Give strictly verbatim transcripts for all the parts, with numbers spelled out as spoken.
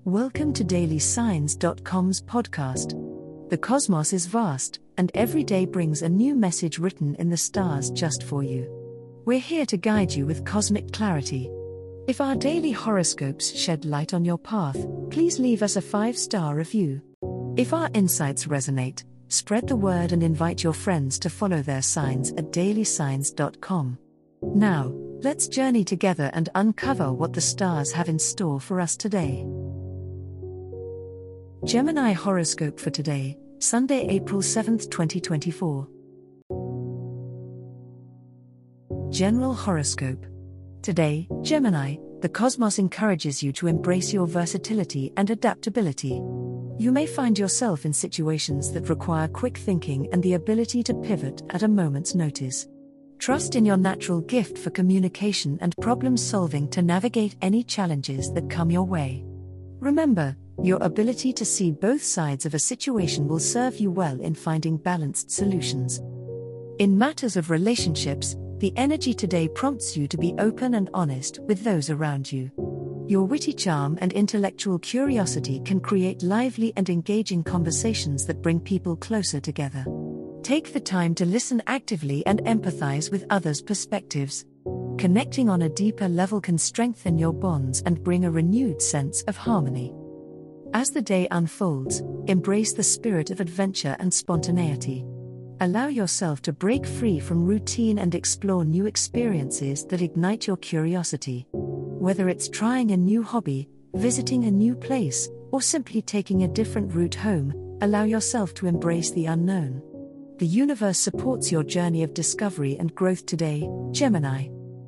Welcome to daily signs dot com's podcast. The cosmos is vast, and every day brings a new message written in the stars just for you. We're here to guide you with cosmic clarity. If our daily horoscopes shed light on your path, please leave us a five-star review. If our insights resonate, spread the word and invite your friends to follow their signs at daily signs dot com. Now, let's journey together and uncover what the stars have in store for us today. Gemini horoscope for today, Sunday, April seventh, twenty twenty-four. General horoscope. Today, Gemini, the cosmos encourages you to embrace your versatility and adaptability. You may find yourself in situations that require quick thinking and the ability to pivot at a moment's notice. Trust in your natural gift for communication and problem solving to navigate any challenges that come your way. Remember, your ability to see both sides of a situation will serve you well in finding balanced solutions. In matters of relationships, the energy today prompts you to be open and honest with those around you. Your witty charm and intellectual curiosity can create lively and engaging conversations that bring people closer together. Take the time to listen actively and empathize with others' perspectives. Connecting on a deeper level can strengthen your bonds and bring a renewed sense of harmony. As the day unfolds, embrace the spirit of adventure and spontaneity. Allow yourself to break free from routine and explore new experiences that ignite your curiosity. Whether it's trying a new hobby, visiting a new place, or simply taking a different route home, allow yourself to embrace the unknown. The universe supports your journey of discovery and growth today, Gemini.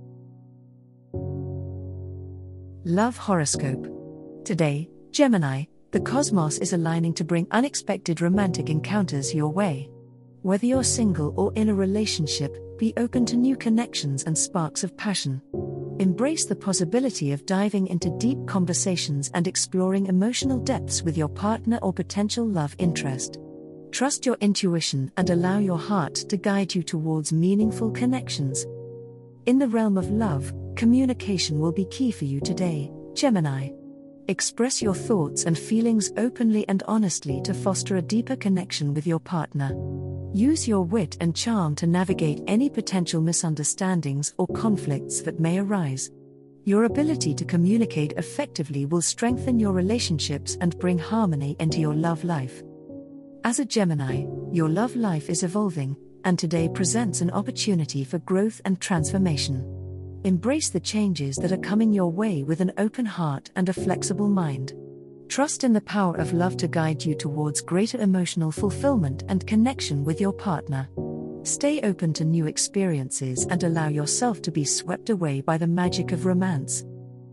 Love horoscope. Today, Gemini, the cosmos is aligning to bring unexpected romantic encounters your way. Whether you're single or in a relationship, be open to new connections and sparks of passion. Embrace the possibility of diving into deep conversations and exploring emotional depths with your partner or potential love interest. Trust your intuition and allow your heart to guide you towards meaningful connections. In the realm of love, communication will be key for you today, Gemini. Express your thoughts and feelings openly and honestly to foster a deeper connection with your partner. Use your wit and charm to navigate any potential misunderstandings or conflicts that may arise. Your ability to communicate effectively will strengthen your relationships and bring harmony into your love life. As a Gemini, your love life is evolving, and today presents an opportunity for growth and transformation. Embrace the changes that are coming your way with an open heart and a flexible mind. Trust in the power of love to guide you towards greater emotional fulfillment and connection with your partner. Stay open to new experiences and allow yourself to be swept away by the magic of romance.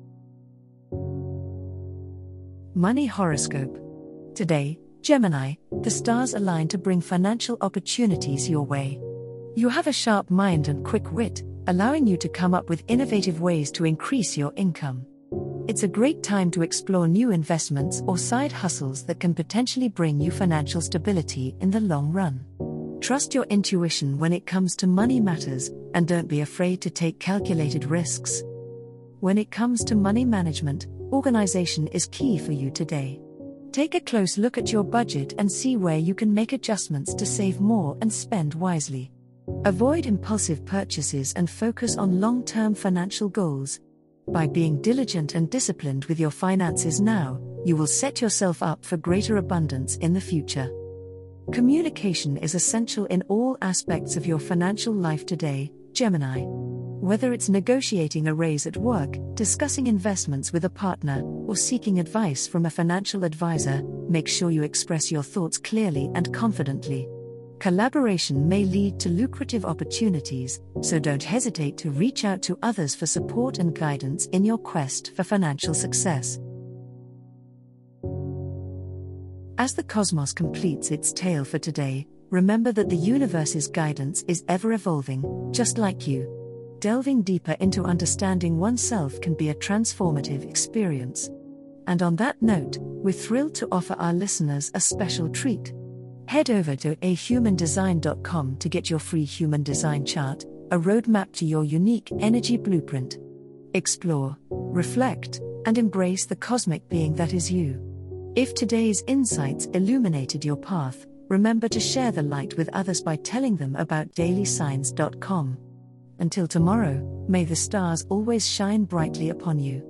Money horoscope. Today, Gemini, the stars align to bring financial opportunities your way. You have a sharp mind and quick wit, allowing you to come up with innovative ways to increase your income. It's a great time to explore new investments or side hustles that can potentially bring you financial stability in the long run. Trust your intuition when it comes to money matters, and don't be afraid to take calculated risks. When it comes to money management, organization is key for you today. Take a close look at your budget and see where you can make adjustments to save more and spend wisely. Avoid impulsive purchases and focus on long-term financial goals. By being diligent and disciplined with your finances now, you will set yourself up for greater abundance in the future. Communication is essential in all aspects of your financial life today, Gemini. Whether it's negotiating a raise at work, discussing investments with a partner, or seeking advice from a financial advisor, make sure you express your thoughts clearly and confidently. Collaboration may lead to lucrative opportunities, so don't hesitate to reach out to others for support and guidance in your quest for financial success. As the cosmos completes its tale for today, remember that the universe's guidance is ever evolving, just like you. Delving deeper into understanding oneself can be a transformative experience. And on that note, we're thrilled to offer our listeners a special treat. Head over to a human design dot com to get your free human design chart, a roadmap to your unique energy blueprint. Explore, reflect, and embrace the cosmic being that is you. If today's insights illuminated your path, remember to share the light with others by telling them about daily signs dot com. Until tomorrow, may the stars always shine brightly upon you.